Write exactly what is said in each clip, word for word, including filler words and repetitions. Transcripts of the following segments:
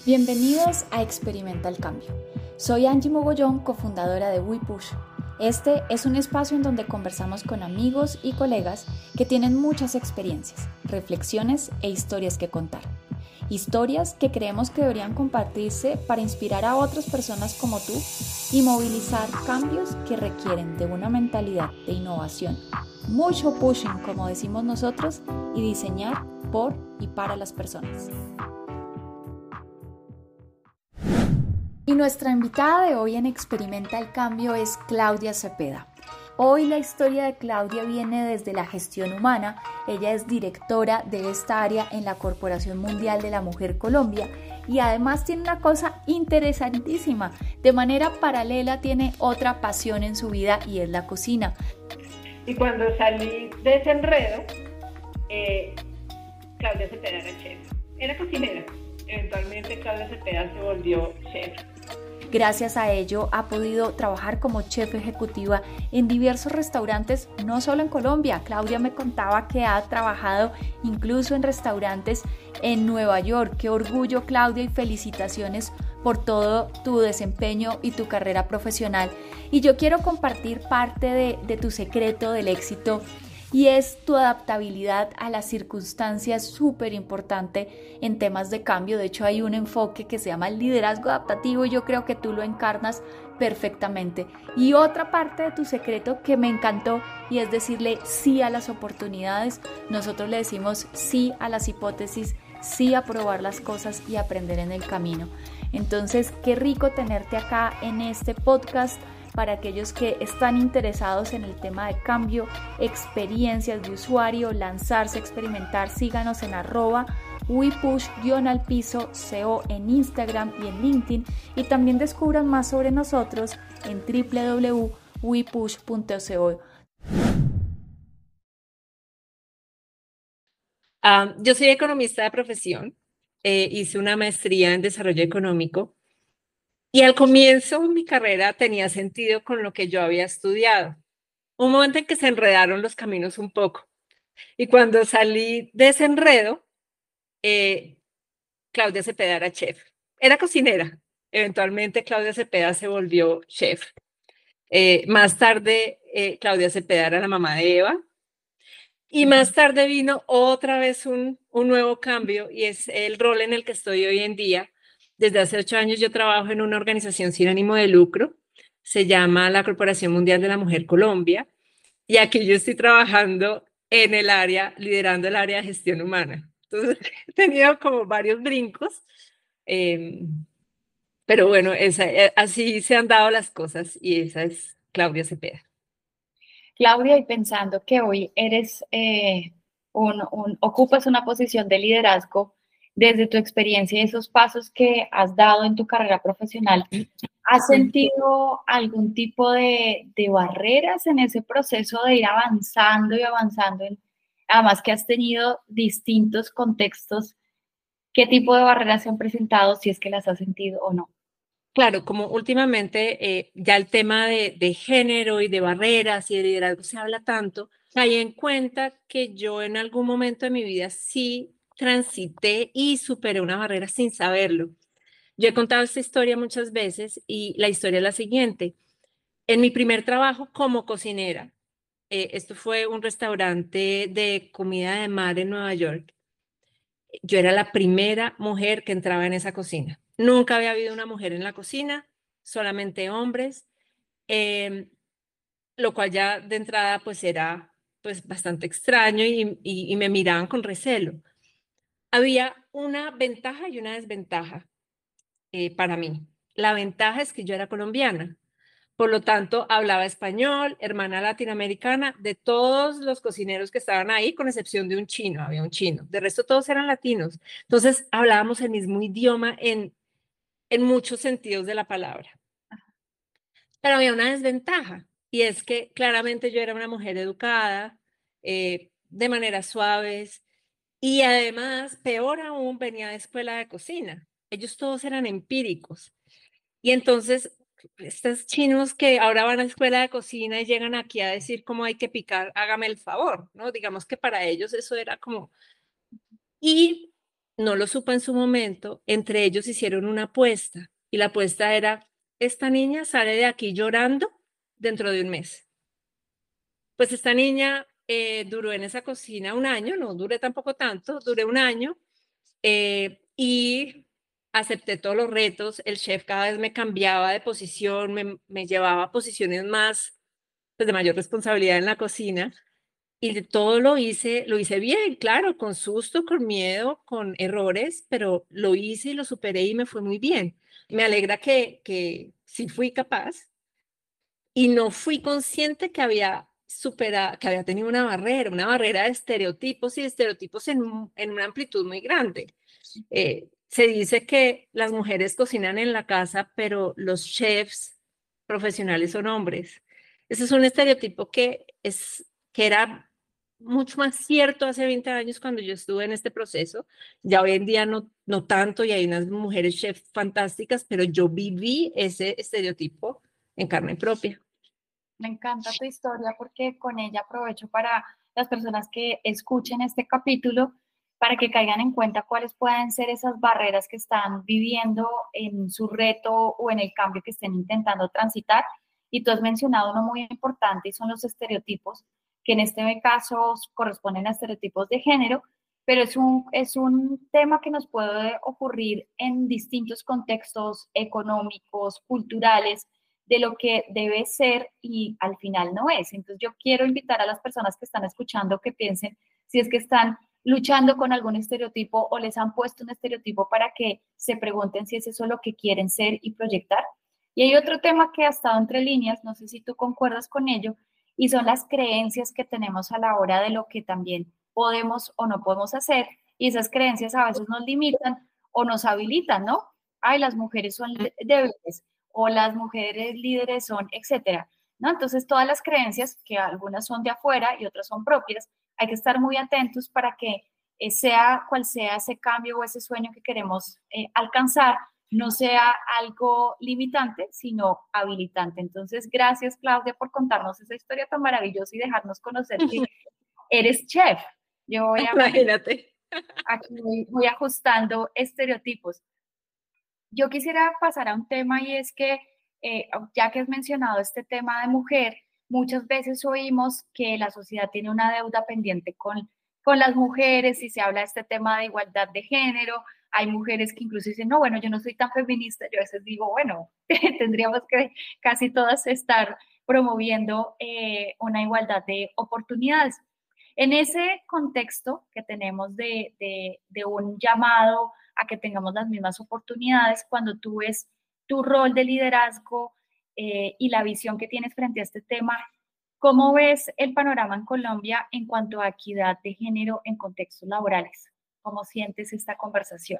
Bienvenidos a Experimenta el Cambio. Soy Angie Mogollón, cofundadora de WePush. Este es un espacio en donde conversamos con amigos y colegas que tienen muchas experiencias, reflexiones e historias que contar. Historias que creemos que deberían compartirse para inspirar a otras personas como tú y movilizar cambios que requieren de una mentalidad de innovación, mucho pushing, como decimos nosotros, y diseñar por y para las personas. Y nuestra invitada de hoy en Experimenta el Cambio es Claudia Cepeda. Hoy la historia de Claudia viene desde la gestión humana. Ella es directora de esta área en la Corporación Mundial de la Mujer Colombia y además tiene una cosa interesantísima. De manera paralela tiene otra pasión en su vida y es la cocina. Y cuando salí de ese enredo, eh, Claudia Cepeda era chef. Era cocinera. Eventualmente Claudia Cepeda se volvió chef. Gracias a ello ha podido trabajar como chef ejecutiva en diversos restaurantes, no solo en Colombia. Claudia me contaba que ha trabajado incluso en restaurantes en Nueva York. Qué orgullo, Claudia, y felicitaciones por todo tu desempeño y tu carrera profesional. Y yo quiero compartir parte de, de tu secreto del éxito, y es tu adaptabilidad a las circunstancias, súper importante en temas de cambio. De hecho, hay un enfoque que se llama el liderazgo adaptativo y yo creo que tú lo encarnas perfectamente. Y otra parte de tu secreto que me encantó y es decirle sí a las oportunidades. Nosotros le decimos sí a las hipótesis, sí a probar las cosas y aprender en el camino. Entonces, qué rico tenerte acá en este podcast. Para aquellos que están interesados en el tema de cambio, experiencias de usuario, lanzarse, experimentar, síganos en arroba wepush-co en Instagram y en LinkedIn, y también descubran más sobre nosotros en w w w punto wepush punto co. Um, yo soy economista de profesión, eh, hice una maestría en desarrollo económico. Y al comienzo mi carrera tenía sentido con lo que yo había estudiado. Un momento en que se enredaron los caminos un poco. Y cuando salí de ese enredo, eh, Claudia Cepeda era chef. Era cocinera. Eventualmente Claudia Cepeda se volvió chef. Eh, más tarde, eh, Claudia Cepeda era la mamá de Eva. Y más tarde vino otra vez un, un nuevo cambio y es el rol en el que estoy hoy en día. Desde hace ocho años yo trabajo en una organización sin ánimo de lucro, se llama la Corporación Mundial de la Mujer Colombia, y aquí yo estoy trabajando en el área, liderando el área de gestión humana. Entonces he tenido como varios brincos, eh, pero bueno, esa, así se han dado las cosas y esa es Claudia Cepeda. Claudia, y pensando que hoy eres eh, un, un, ocupas una posición de liderazgo, desde tu experiencia y esos pasos que has dado en tu carrera profesional, ¿has sentido algún tipo de, de barreras en ese proceso de ir avanzando y avanzando? En, además que has tenido distintos contextos, ¿qué tipo de barreras se han presentado, si es que las has sentido o no? Claro, como últimamente eh, ya el tema de, de género y de barreras y de liderazgo se habla tanto, caí en cuenta que yo en algún momento de mi vida sí transité y superé una barrera sin saberlo. Yo he contado esta historia muchas veces y la historia es la siguiente. En mi primer trabajo como cocinera, eh, esto fue un restaurante de comida de mar en Nueva York, yo era la primera mujer que entraba en esa cocina. Nunca había habido una mujer en la cocina, solamente hombres, eh, lo cual ya de entrada pues era pues bastante extraño y, y, y me miraban con recelo. Había una ventaja y una desventaja eh, para mí. La ventaja es que yo era colombiana. Por lo tanto, hablaba español, hermana latinoamericana, de todos los cocineros que estaban ahí, con excepción de un chino, había un chino. De resto, todos eran latinos. Entonces, hablábamos el mismo idioma en, en muchos sentidos de la palabra. Pero había una desventaja, y es que claramente yo era una mujer educada, eh, de maneras suaves, y además, peor aún, venía de escuela de cocina. Ellos todos eran empíricos. Y entonces, estos chinos que ahora van a la escuela de cocina y llegan aquí a decir cómo hay que picar, hágame el favor, ¿no? Digamos que para ellos eso era como... Y no lo supo en su momento, entre ellos hicieron una apuesta y la apuesta era, esta niña sale de aquí llorando dentro de un mes. Pues esta niña eh, duró en esa cocina un año, no duré tampoco tanto, duré un año eh, y acepté todos los retos. El chef cada vez me cambiaba de posición, me, me llevaba a posiciones más, pues, de mayor responsabilidad en la cocina. Y todo lo hice, lo hice bien, claro, con susto, con miedo, con errores, pero lo hice y lo superé y me fue muy bien. Me alegra que, que sí fui capaz y no fui consciente que había superado, que había tenido una barrera, una barrera de estereotipos y de estereotipos en, en una amplitud muy grande. Eh, se dice que las mujeres cocinan en la casa, pero los chefs profesionales son hombres. Ese es un estereotipo que, es, que era mucho más cierto hace veinte años cuando yo estuve en este proceso. Ya hoy en día no, no tanto y hay unas mujeres chefs fantásticas, pero yo viví ese estereotipo en carne propia. Me encanta tu historia porque con ella aprovecho para las personas que escuchen este capítulo para que caigan en cuenta cuáles pueden ser esas barreras que están viviendo en su reto o en el cambio que estén intentando transitar. Y tú has mencionado uno muy importante y son los estereotipos, que en este caso corresponden a estereotipos de género, pero es un, es un tema que nos puede ocurrir en distintos contextos económicos, culturales, de lo que debe ser y al final no es. Entonces yo quiero invitar a las personas que están escuchando que piensen si es que están luchando con algún estereotipo o les han puesto un estereotipo para que se pregunten si es eso lo que quieren ser y proyectar. Y hay otro tema que ha estado entre líneas, no sé si tú concuerdas con ello, y son las creencias que tenemos a la hora de lo que también podemos o no podemos hacer. Y esas creencias a veces nos limitan o nos habilitan, ¿no? Ay, las mujeres son débiles o las mujeres líderes son, etcétera, ¿no? Entonces, todas las creencias, que algunas son de afuera y otras son propias, hay que estar muy atentos para que eh, sea cual sea ese cambio o ese sueño que queremos eh, alcanzar, no sea algo limitante, sino habilitante. Entonces, gracias, Claudia, por contarnos esa historia tan maravillosa y dejarnos conocer que eres chef. Yo voy a... Imagínate. Aquí voy, voy ajustando estereotipos. Yo quisiera pasar a un tema y es que, eh, ya que has mencionado este tema de mujer, muchas veces oímos que la sociedad tiene una deuda pendiente con, con las mujeres y se habla de este tema de igualdad de género. Hay mujeres que incluso dicen, no, bueno, yo no soy tan feminista. Yo a veces digo, bueno, tendríamos que casi todas estar promoviendo eh, una igualdad de oportunidades. En ese contexto que tenemos de, de, de un llamado a que tengamos las mismas oportunidades, cuando tú ves tu rol de liderazgo eh, y la visión que tienes frente a este tema, ¿cómo ves el panorama en Colombia en cuanto a equidad de género en contextos laborales? ¿Cómo sientes esta conversación?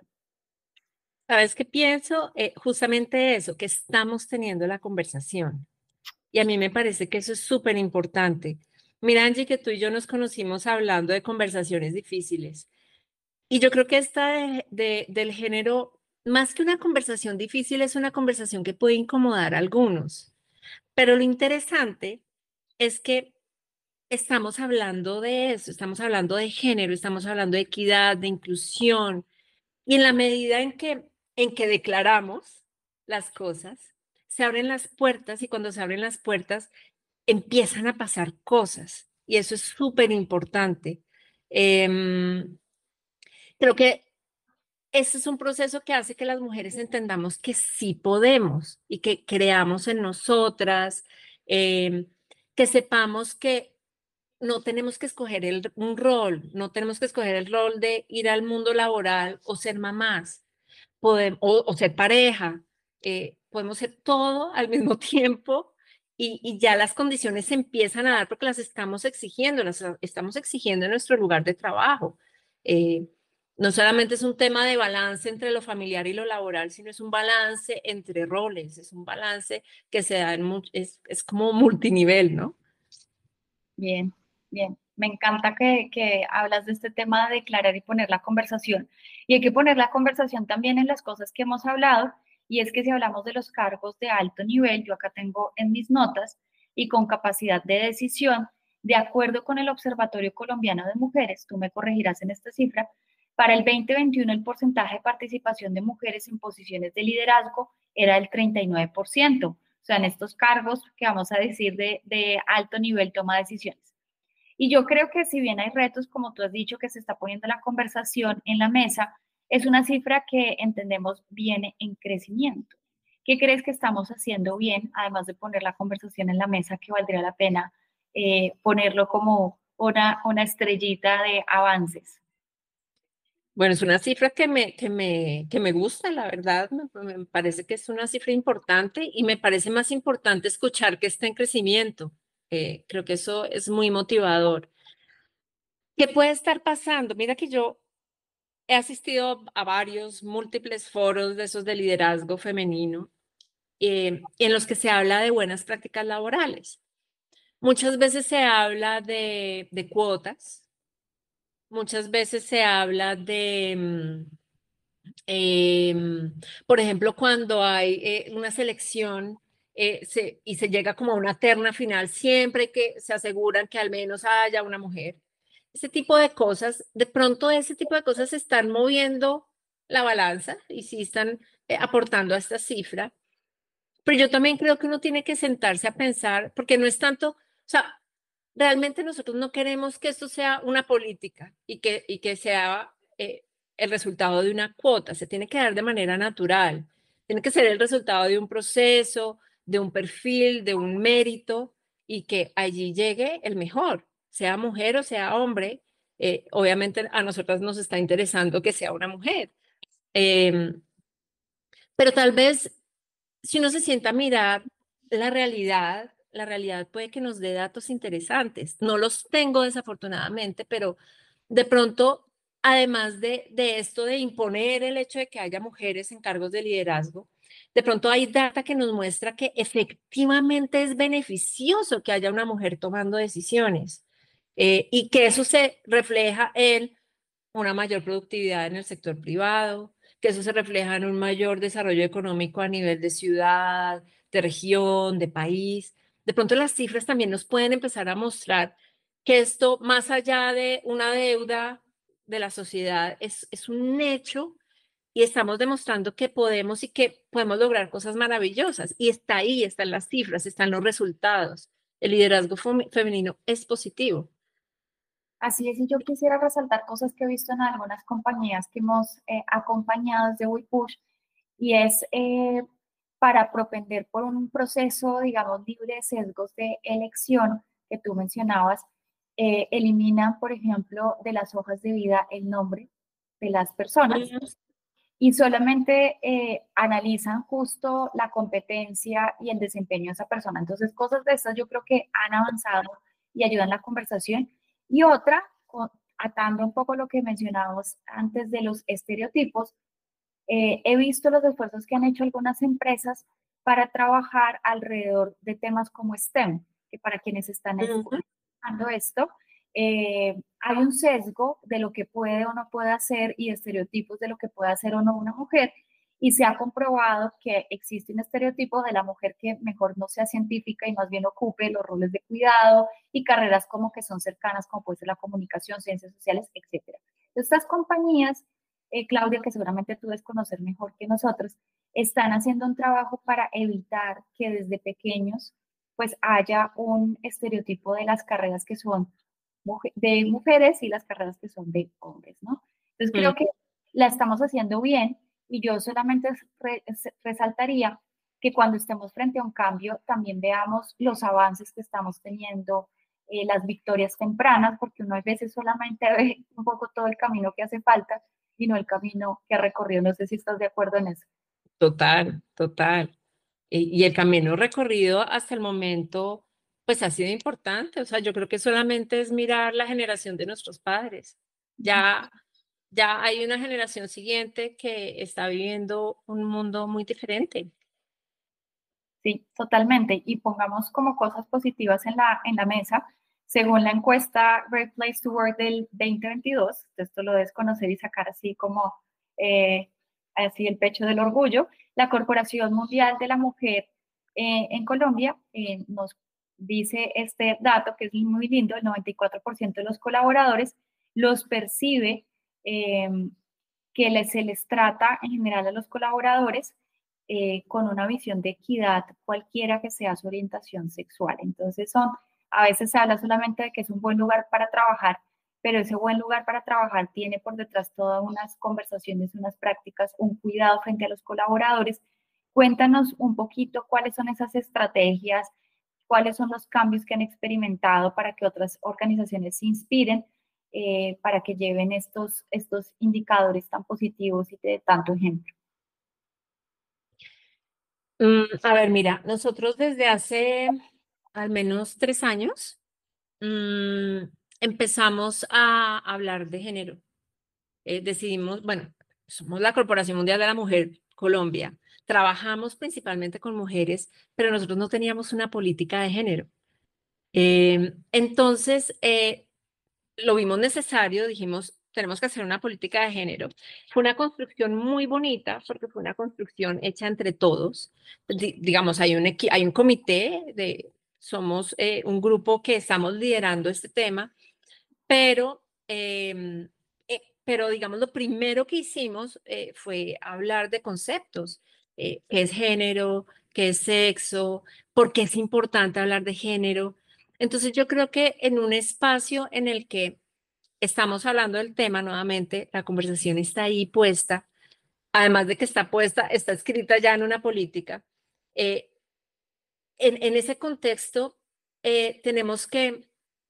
¿Sabes qué pienso? Eh, justamente eso, que estamos teniendo la conversación. Y a mí me parece que eso es súper importante. Mira, Angie, que tú y yo nos conocimos hablando de conversaciones difíciles. Y yo creo que esta de, de, del género, más que una conversación difícil, es una conversación que puede incomodar a algunos. Pero lo interesante es que estamos hablando de eso, estamos hablando de género, estamos hablando de equidad, de inclusión. Y en la medida en que, en que declaramos las cosas, se abren las puertas y cuando se abren las puertas, empiezan a pasar cosas. Y eso es súper importante. Eh, creo que ese es un proceso que hace que las mujeres entendamos que sí podemos y que creamos en nosotras, eh, que sepamos que no tenemos que escoger el, un rol, no tenemos que escoger el rol de ir al mundo laboral o ser mamás, podemos, o, o ser pareja, eh, podemos ser todo al mismo tiempo y, y ya las condiciones se empiezan a dar porque las estamos exigiendo, las estamos exigiendo en nuestro lugar de trabajo. Eh, no solamente es un tema de balance entre lo familiar y lo laboral, sino es un balance entre roles, es un balance que se da en, es, es como multinivel, ¿no? Bien, bien. Me encanta que, que hablas de este tema de declarar y poner la conversación. Y hay que poner la conversación también en las cosas que hemos hablado, y es que si hablamos de los cargos de alto nivel, yo acá tengo en mis notas, y con capacidad de decisión, de acuerdo con el Observatorio Colombiano de Mujeres, tú me corregirás en esta cifra, Para el veinte veintiuno el porcentaje de participación de mujeres en posiciones de liderazgo era del treinta y nueve por ciento, o sea, en estos cargos que vamos a decir de, de alto nivel toma de decisiones. Y yo creo que si bien hay retos, como tú has dicho, que se está poniendo la conversación en la mesa, es una cifra que entendemos viene en crecimiento. ¿Qué crees que estamos haciendo bien, además de poner la conversación en la mesa, que valdría la pena eh, ponerlo como una, una estrellita de avances? Bueno, es una cifra que me, que me, que me gusta, la verdad, me, me parece que es una cifra importante y me parece más importante escuchar que está en crecimiento. Eh, creo que eso es muy motivador. ¿Qué puede estar pasando? Mira que yo he asistido a varios, múltiples foros de esos de liderazgo femenino eh, en los que se habla de buenas prácticas laborales. Muchas veces se habla de, de cuotas, muchas veces se habla de... mm, Em, por ejemplo, cuando hay eh, una selección eh, se- y se llega como a una terna final, siempre que se aseguran que al menos haya una mujer. Ese tipo de cosas, de pronto ese tipo de cosas están moviendo la balanza y sí están eh, aportando a esta cifra. Pero yo también creo que uno tiene que sentarse a pensar, porque no es tanto, o sea, realmente nosotros no queremos que esto sea una política y que, y que sea eh, el resultado de una cuota, se tiene que dar de manera natural, tiene que ser el resultado de un proceso, de un perfil, de un mérito y que allí llegue el mejor, sea mujer o sea hombre. Eh, obviamente a nosotras nos está interesando que sea una mujer, eh, pero tal vez si uno se sienta a mirar la realidad, la realidad puede que nos dé datos interesantes. No los tengo desafortunadamente, pero de pronto, además de, de esto de imponer el hecho de que haya mujeres en cargos de liderazgo, de pronto hay data que nos muestra que efectivamente es beneficioso que haya una mujer tomando decisiones eh, y que eso se refleja en una mayor productividad en el sector privado, que eso se refleja en un mayor desarrollo económico a nivel de ciudad, de región, de país. De pronto las cifras también nos pueden empezar a mostrar que esto, más allá de una deuda de la sociedad, es, es un hecho y estamos demostrando que podemos y que podemos lograr cosas maravillosas. Y está ahí, están las cifras, están los resultados. El liderazgo femenino es positivo. Así es, y yo quisiera resaltar cosas que he visto en algunas compañías que hemos eh, acompañado desde WePush, y es eh, para propender por un proceso, digamos, libre de sesgos de elección que tú mencionabas, eh, eliminan, por ejemplo, de las hojas de vida el nombre de las personas y solamente eh, analizan justo la competencia y el desempeño de esa persona. Entonces, cosas de estas yo creo que han avanzado y ayudan la conversación. Y otra, con, atando un poco lo que mencionábamos antes de los estereotipos, eh, he visto los esfuerzos que han hecho algunas empresas para trabajar alrededor de temas como STEM, que para quienes están escuchando esto, eh, hay un sesgo de lo que puede o no puede hacer y estereotipos de lo que puede hacer o no una mujer, y se ha comprobado que existe un estereotipo de la mujer que mejor no sea científica y más bien ocupe los roles de cuidado y carreras como que son cercanas, como puede ser la comunicación, ciencias sociales, etcétera. Estas compañías, eh, Claudia, que seguramente tú debes conocer mejor que nosotros, están haciendo un trabajo para evitar que desde pequeños pues haya un estereotipo de las carreras que son de mujeres y las carreras que son de hombres, ¿no? Entonces creo que la estamos haciendo bien y yo solamente re, resaltaría que cuando estemos frente a un cambio también veamos los avances que estamos teniendo, eh, las victorias tempranas, porque uno a veces solamente ve un poco todo el camino que hace falta y no el camino que ha recorrido. No sé si estás de acuerdo en eso. Total, total. Y, y el camino recorrido hasta el momento, pues ha sido importante. O sea, yo creo que solamente es mirar la generación de nuestros padres. Ya, ya hay una generación siguiente que está viviendo un mundo muy diferente. Sí, totalmente. Y pongamos como cosas positivas en la, en la mesa. Según la encuesta Great Place to Work del veinte veintidós, esto lo debes conocer y sacar así como eh, así el pecho del orgullo, la Corporación Mundial de la Mujer eh, en Colombia eh, nos dice este dato que es muy lindo: el noventa y cuatro por ciento de los colaboradores los percibe eh, que les, se les trata en general a los colaboradores eh, con una visión de equidad, cualquiera que sea su orientación sexual. Entonces son, a veces se habla solamente de que es un buen lugar para trabajar, pero ese buen lugar para trabajar tiene por detrás todas unas conversaciones, unas prácticas, un cuidado frente a los colaboradores. Cuéntanos un poquito cuáles son esas estrategias, cuáles son los cambios que han experimentado para que otras organizaciones se inspiren, eh, para que lleven estos, estos indicadores tan positivos y de tanto ejemplo. Mm, a ver, mira, nosotros desde hace al menos tres años mm, empezamos a hablar de género. Eh, decidimos, bueno, somos la Corporación Mundial de la Mujer, Colombia. Trabajamos principalmente con mujeres, pero nosotros no teníamos una política de género. Eh, entonces, eh, lo vimos necesario, dijimos, tenemos que hacer una política de género. Fue una construcción muy bonita porque fue una construcción hecha entre todos. Di- digamos, hay un, equi- hay un comité, de, somos eh, un grupo que estamos liderando este tema, pero, eh, eh, pero digamos, lo primero que hicimos eh, fue hablar de conceptos, eh, qué es género, qué es sexo, por qué es importante hablar de género. Entonces yo creo que en un espacio en el que estamos hablando del tema nuevamente, la conversación está ahí puesta, además de que está puesta, está escrita ya en una política. eh, en, en ese contexto, eh, tenemos que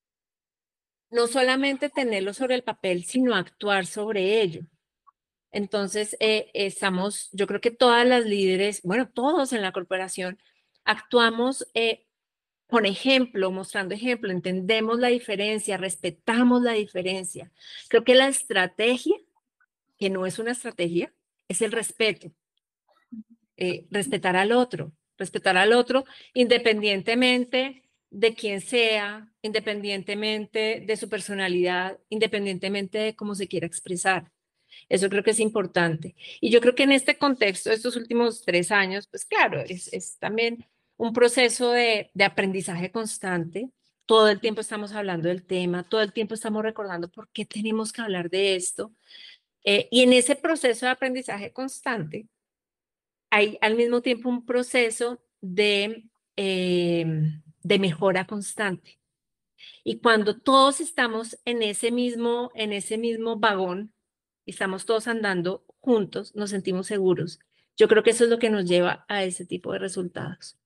no solamente tenerlo sobre el papel, sino actuar sobre ello. Entonces, eh, estamos, yo creo que todas las líderes, bueno, todos en la corporación, actuamos eh, con ejemplo, mostrando ejemplo, entendemos la diferencia, respetamos la diferencia. Creo que la estrategia, que no es una estrategia, es el respeto, eh, respetar al otro, respetar al otro independientemente de quién sea, independientemente de su personalidad, independientemente de cómo se quiera expresar. Eso creo que es importante. Y yo creo que en este contexto, estos últimos tres años, pues claro, es, es también un proceso de, de aprendizaje constante. Todo el tiempo estamos hablando del tema, todo el tiempo estamos recordando por qué tenemos que hablar de esto. Eh, y en ese proceso de aprendizaje constante, hay al mismo tiempo un proceso de, eh, de mejora constante. Y cuando todos estamos en ese mismo, en ese mismo vagón, y estamos todos andando juntos, nos sentimos seguros. Yo creo que eso es lo que nos lleva a ese tipo de resultados.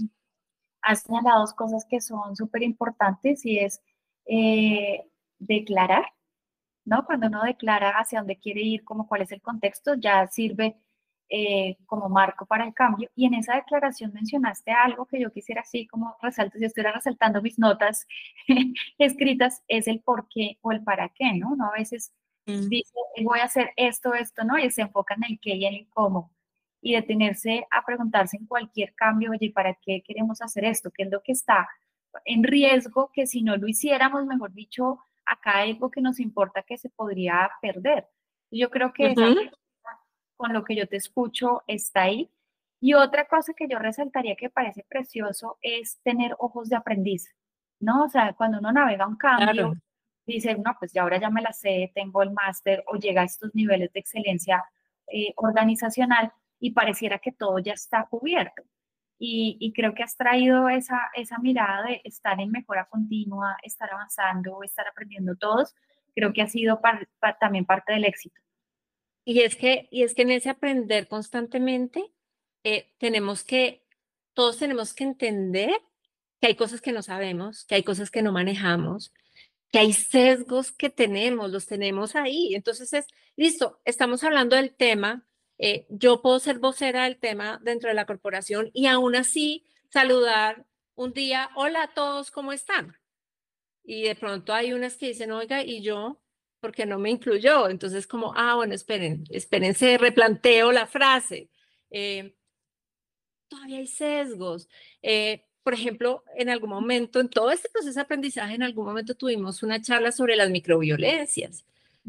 Has señalado dos cosas que son súper importantes y es eh, declarar, ¿no? Cuando uno declara hacia dónde quiere ir, como cuál es el contexto, ya sirve eh, como marco para el cambio. Y en esa declaración mencionaste algo que yo quisiera así como resalto, si estuviera resaltando mis notas escritas, es el por qué o el para qué, ¿no? Uno a veces Mm. dice, voy a hacer esto, esto, ¿no? Y se enfoca en el qué y en el cómo. Y detenerse a preguntarse en cualquier cambio, oye, ¿para qué queremos hacer esto? ¿Qué es lo que está en riesgo? Que si no lo hiciéramos, mejor dicho, acá hay algo que nos importa que se podría perder. Yo creo que esa, Ujú. con lo que yo te escucho, está ahí. Y otra cosa que yo resaltaría que parece precioso es tener ojos de aprendiz, ¿no? O sea, cuando uno navega un cambio, Claro. dice, no, pues ya ahora ya me la sé, tengo el máster o llega a estos niveles de excelencia eh, organizacional y pareciera que todo ya está cubierto. Y, y creo que has traído esa, esa mirada de estar en mejora continua, estar avanzando, estar aprendiendo todos, creo que ha sido par- pa- también parte del éxito. Y es que, y es que en ese aprender constantemente, eh, tenemos que, todos tenemos que entender que hay cosas que no sabemos, que hay cosas que no manejamos, que hay sesgos que tenemos, los tenemos ahí. Entonces es, listo, estamos hablando del tema, eh, yo puedo ser vocera del tema dentro de la corporación y aún así saludar un día, hola a todos, ¿cómo están? Y de pronto hay unas que dicen, oiga, ¿y yo? ¿Por qué no me incluyó? Entonces como, ah, bueno, esperen, espérense, replanteo la frase. Eh, todavía hay sesgos. Eh, por ejemplo, en algún momento, en todo este proceso de aprendizaje, en algún momento tuvimos una charla sobre las microviolencias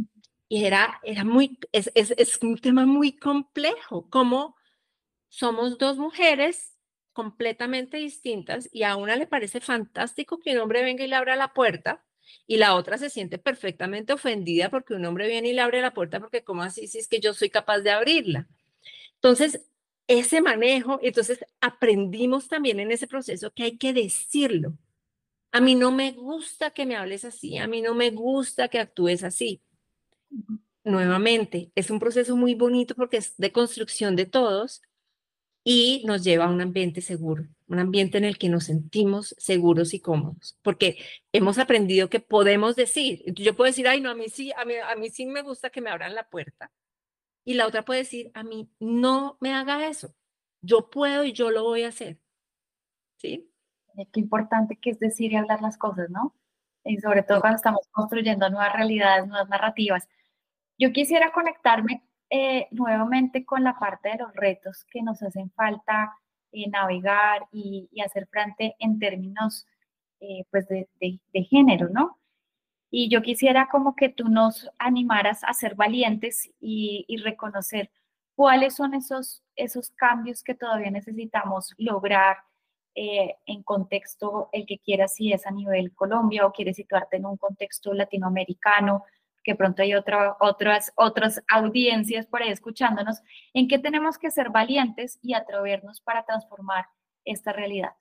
y era, era muy, es, es, es un tema muy complejo, como somos dos mujeres completamente distintas y a una le parece fantástico que un hombre venga y le abra la puerta Y la otra se siente perfectamente ofendida porque un hombre viene y le abre la puerta porque ¿cómo así? Si es que yo soy capaz de abrirla. Entonces, ese manejo, entonces aprendimos también en ese proceso que hay que decirlo. A mí no me gusta que me hables así, a mí no me gusta que actúes así. Nuevamente, es un proceso muy bonito porque es de construcción de todos y nos lleva a un ambiente seguro, un ambiente en el que nos sentimos seguros y cómodos, porque hemos aprendido que podemos decir, yo puedo decir, ay, no, a mí sí, a mí, a mí sí me gusta que me abran la puerta, y la otra puede decir, a mí no me haga eso, yo puedo y yo lo voy a hacer, ¿sí? Qué importante que es decir y hablar las cosas, ¿no? Y sobre todo cuando estamos construyendo nuevas realidades, nuevas narrativas. Yo quisiera conectarme eh, nuevamente con la parte de los retos que nos hacen falta eh, navegar y, y hacer frente en términos eh, pues de, de, de género, ¿no? Y yo quisiera como que tú nos animaras a ser valientes y, y reconocer cuáles son esos, esos cambios que todavía necesitamos lograr eh, en contexto, el que quieras, si es a nivel Colombia o quieres situarte en un contexto latinoamericano, que pronto hay otra, otras, otras audiencias por ahí escuchándonos, en qué tenemos que ser valientes y atrevernos para transformar esta realidad.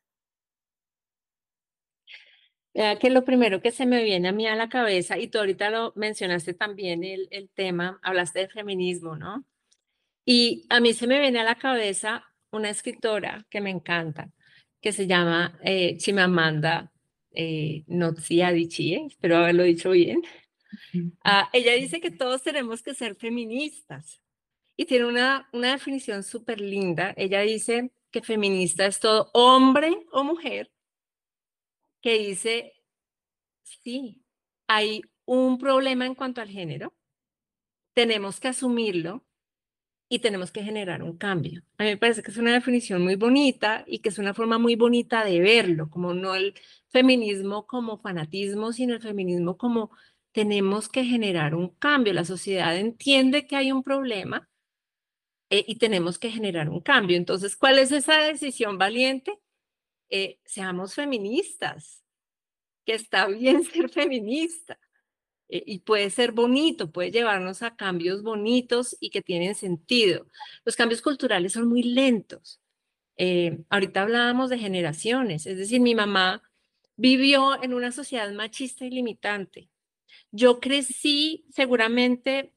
Vea que lo primero que se me viene a mí a la cabeza, y tú ahorita lo mencionaste también, el, el tema, hablaste de feminismo, ¿no? Y a mí se me viene a la cabeza una escritora que me encanta, que se llama eh, Chimamanda eh, Ngozi Adichie, espero haberlo dicho bien. Uh, ella dice que todos tenemos que ser feministas y tiene una, una definición súper linda. Ella dice que feminista es todo hombre o mujer que dice, sí, hay un problema en cuanto al género, tenemos que asumirlo y tenemos que generar un cambio. A mí me parece que es una definición muy bonita y que es una forma muy bonita de verlo, como no el feminismo como fanatismo, sino el feminismo como tenemos que generar un cambio. La sociedad entiende que hay un problema eh, y tenemos que generar un cambio. Entonces, ¿cuál es esa decisión valiente? Eh, seamos feministas, que está bien ser feminista. Eh, y puede ser bonito, puede llevarnos a cambios bonitos y que tienen sentido. Los cambios culturales son muy lentos. Eh, ahorita hablábamos de generaciones, es decir, mi mamá vivió en una sociedad machista y limitante. Yo crecí seguramente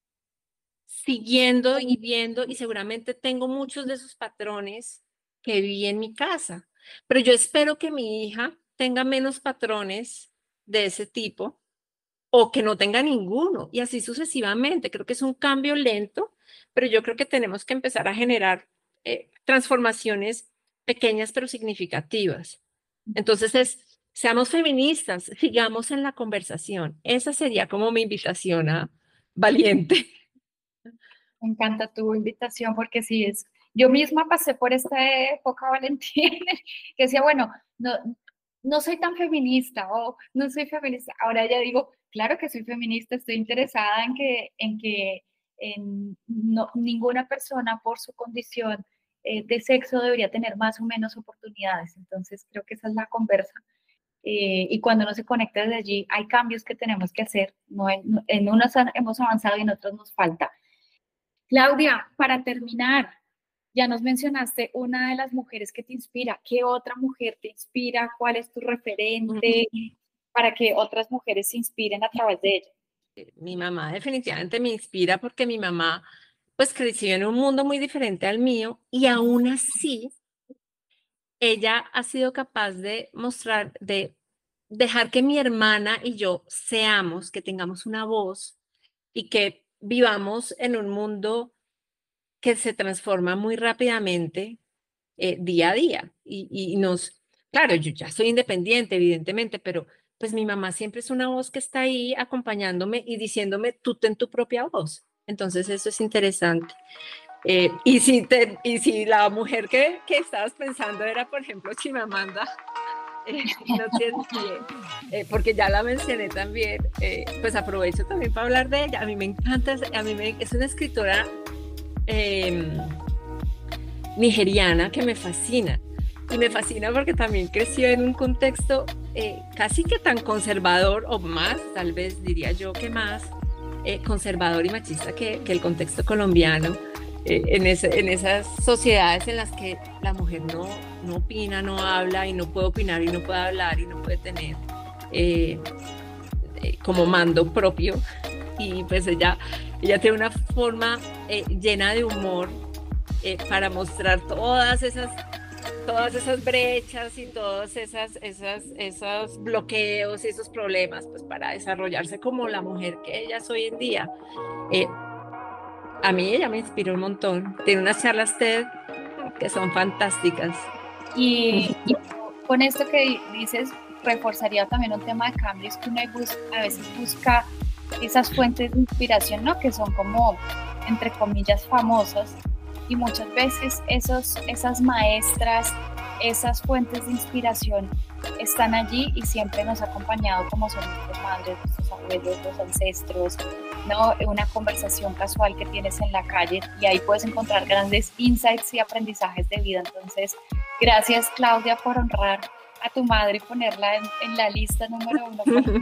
siguiendo y viendo y seguramente tengo muchos de esos patrones que vi en mi casa, pero yo espero que mi hija tenga menos patrones de ese tipo o que no tenga ninguno, y así sucesivamente. Creo que es un cambio lento, pero yo creo que tenemos que empezar a generar eh, transformaciones pequeñas pero significativas. Entonces es, seamos feministas, sigamos en la conversación. Esa sería como mi invitación a valiente. Me encanta tu invitación porque sí es, yo misma pasé por esta época, Valentín, que decía, bueno, no, no soy tan feminista o no soy feminista. Ahora ya digo, claro que soy feminista, estoy interesada en que, en que en no, ninguna persona por su condición eh, de sexo debería tener más o menos oportunidades. Entonces creo que esa es la conversa. Eh, y cuando uno se conecta desde allí, hay cambios que tenemos que hacer. No en, en unos hemos avanzado y en otros nos falta. Claudia, para terminar, ya nos mencionaste una de las mujeres que te inspira. ¿Qué otra mujer te inspira? ¿Cuál es tu referente para que otras mujeres se inspiren a través de ella? Mi mamá definitivamente me inspira porque mi mamá pues creció en un mundo muy diferente al mío y aún así ella ha sido capaz de mostrar, de dejar que mi hermana y yo seamos, que tengamos una voz y que vivamos en un mundo que se transforma muy rápidamente eh, día a día. Y, y nos, claro, yo ya soy independiente, evidentemente, pero pues mi mamá siempre es una voz que está ahí acompañándome y diciéndome, tú ten tu propia voz. Entonces eso es interesante. Eh, y, si te, y si la mujer que, que estabas pensando era, por ejemplo, Chimamanda, eh, no tiene eh, porque ya la mencioné también, eh, pues aprovecho también para hablar de ella. A mí me encanta, a mí me, es una escritora eh, nigeriana que me fascina. Y me fascina porque también creció en un contexto eh, casi que tan conservador, o más, tal vez diría yo que más, eh, conservador y machista que, que el contexto colombiano, eh, en, ese, en esas sociedades en las que la mujer no, no opina, no habla, y no puede opinar y no puede hablar y no puede tener eh, eh, como mando propio, y pues ella, ella tiene una forma eh, llena de humor eh, para mostrar todas esas todas esas brechas y todos esas, esas, esos bloqueos y esos problemas, pues para desarrollarse como la mujer que ella es hoy en día. Eh, a mí ella me inspiró un montón. Tiene unas charlas TED que son fantásticas. Y, y con esto que dices, reforzaría también un tema de cambios que uno a veces busca esas fuentes de inspiración, ¿no? Que son como, entre comillas, famosas. Y muchas veces esos, esas maestras, esas fuentes de inspiración están allí y siempre nos ha acompañado, como son nuestras madres, nuestros abuelos, los ancestros, ¿no? Una conversación casual que tienes en la calle, y ahí puedes encontrar grandes insights y aprendizajes de vida. Entonces, gracias, Claudia, por honrar a tu madre y ponerla en, en la lista número uno.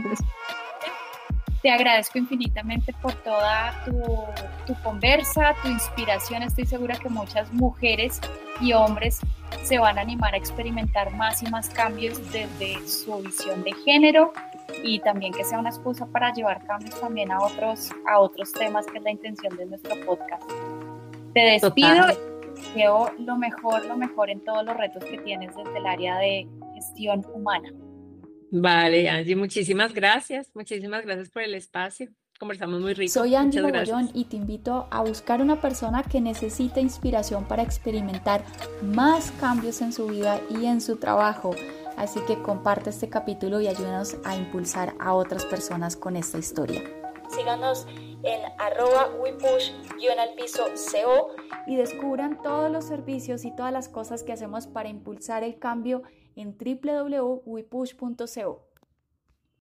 Te agradezco infinitamente por toda tu, tu conversa, tu inspiración. Estoy segura que muchas mujeres y hombres se van a animar a experimentar más y más cambios desde su visión de género, y también que sea una excusa para llevar cambios también a otros, a otros temas, que es la intención de nuestro podcast. Te despido. Total. Y deseo lo mejor, lo mejor en todos los retos que tienes desde el área de gestión humana. Vale, Angie, muchísimas gracias, muchísimas gracias por el espacio, conversamos muy rico. Soy Angie Mogollón y te invito a buscar una persona que necesita inspiración para experimentar más cambios en su vida y en su trabajo, así que comparte este capítulo y ayúdanos a impulsar a otras personas con esta historia. Síganos en arroba wipush guión al piso co y descubran todos los servicios y todas las cosas que hacemos para impulsar el cambio en doble u doble u doble u punto wipush punto co.